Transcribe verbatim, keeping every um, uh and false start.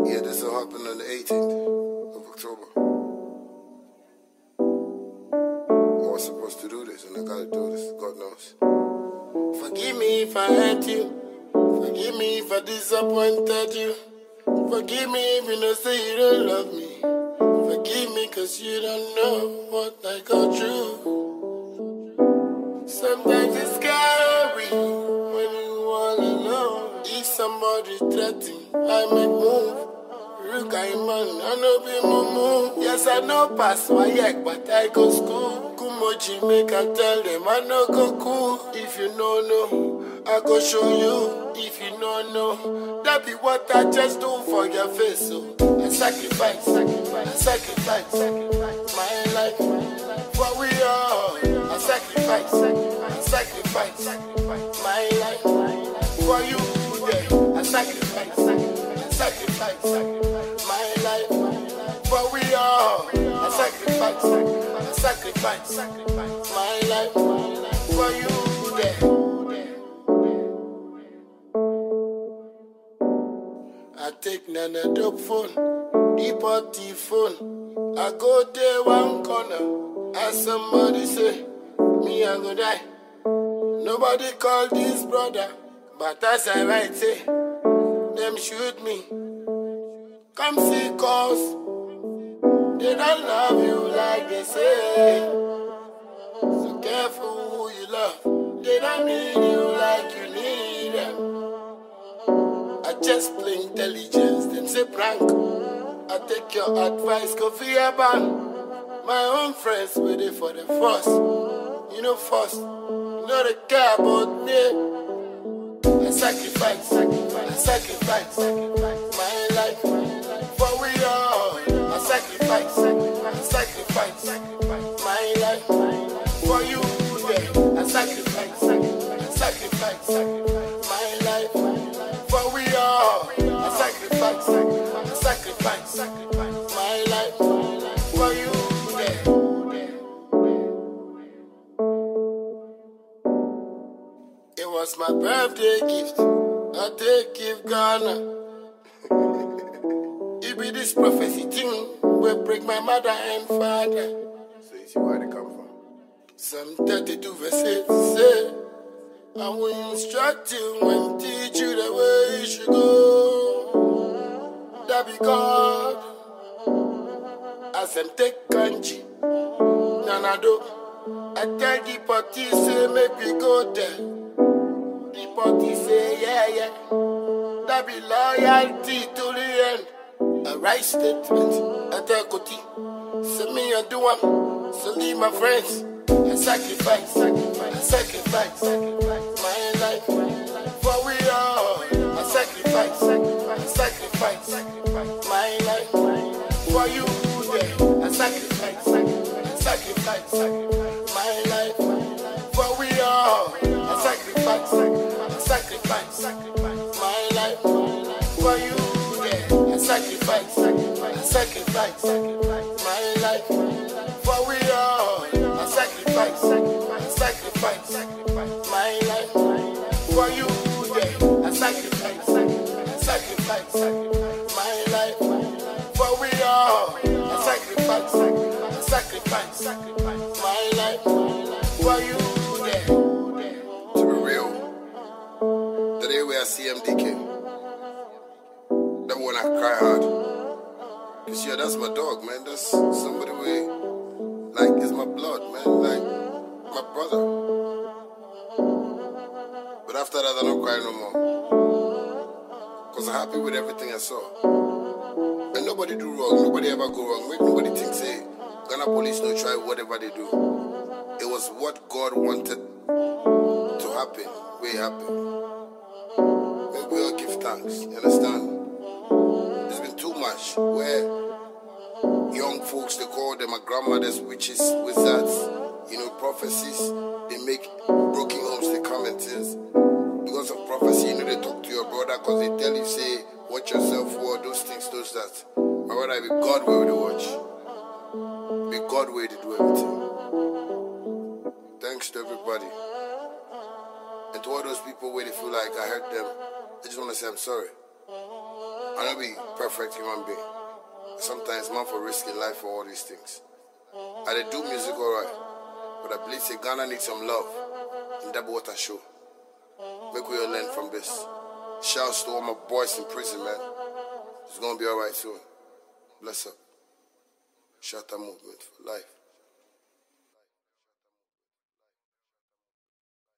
Yeah, this will happen on the eighteenth of October. I was supposed to do this, and I gotta do this, God knows. Forgive me if I hurt you. Forgive me if I disappointed you. Forgive me if you know say you don't love me. Forgive me cause you don't know what I go through. Sometimes it's scary when you all alone. If somebody threatens, I make move. Look at him, man, I know be mumu. Yes, I know pass my yek, but I go school. Kumoji make and tell them I know go cool. If you know, no, I go show you. If you know, no, that be what I just do for your face. So I sacrifice, sacrifice, I sacrifice, sacrifice my life for we all. I sacrifice, I sacrifice, sacrifice my life for you. Yeah, I sacrifice, sacrifice, sacrifice, sacrifice my life for we all. I sacrifice, I sacrifice, sacrifice my life for you. Yeah. I take Nana dope phone, deep out the phone. I go there one corner, and somebody say, me I go die. Nobody call this brother, but as I write say, them shoot me. Come see cause, they don't love you like they say. So careful who you love, they don't need you like you need them. I just play intelligence, them say prank. I take your advice, go for your band. My own friends waiting for the first. You know first, you know they care about me. I sacrifice, sacrifice, I sacrifice, sacrifice my life for we all. I sacrifice, sacrifice, sacrifice, sacrifice my life for you. Yeah, I sacrifice, sacrifice, sacrifice, sacrifice my life for we all. I sacrifice, sacrifice, sacrifice, sacrifice my life for you. Yeah. It was my birthday gift. I take give Ghana. It be this prophecy thing will break my mother and father. So you see where they come from. Some thirty-two verses say, I will instruct you and teach you the way you should go. That be God. As them take kanji, Nanado. I tell the party say make we go there. The party say yeah yeah. That be loyalty to the end. A right statement. I tell Koti. So me I do one. So leave my friends. I sacrifice, sacrifice, I sacrifice, sacrifice my life for we all. I sacrifice, sacrifice, sacrifice, sacrifice my life for you. Yeah, I sacrifice, sacrifice, sacrifice, sacrifice my life for we all. I sacrifice, sacrifice, sacrifice, sacrifice my life for you. Yeah, I sacrifice, sacrifice, sacrifice, sacrifice my life for we all. I sacrifice, sacrifice, sacrifice, sacrifice my life for you. Yeah, I sacrifice, sacrifice, sacrifice, sacrifice my life for we all. I sacrifice, sacrifice, sacrifice, sacrifice my life for you. Yeah. To be real, the day where I see M D K, that when I cry hard. Cause yeah, that's my dog, man. That's somebody with, like, it's my blood, man. Like, my brother. But after that, I don't cry no more. Cause I'm happy with everything I saw. And nobody do wrong. Nobody ever go wrong. Make nobody think, say, Ghana police no try whatever they do. It was what God wanted to happen. Where it happened. And we all give thanks. You understand? There's been too much where young folks, they call them my grandmothers, witches, wizards, you know, prophecies. They make broken homes, they come and things. Because of prophecy, you know, they talk to your brother because they tell you, say, watch yourself for those things, those that. My brother, be God way to watch. Be God way to do everything. Thanks to everybody. And to all those people where they feel like I hurt them, I just want to say I'm sorry. I I don't be perfect human being. Sometimes man for risking life for all these things. I dey do music alright, but I believe say Ghana needs some love, and that's what I show. Make we all learn from this. Shouts to all my boys in prison, man. It's gonna be alright soon. Bless up. Shatta movement for life.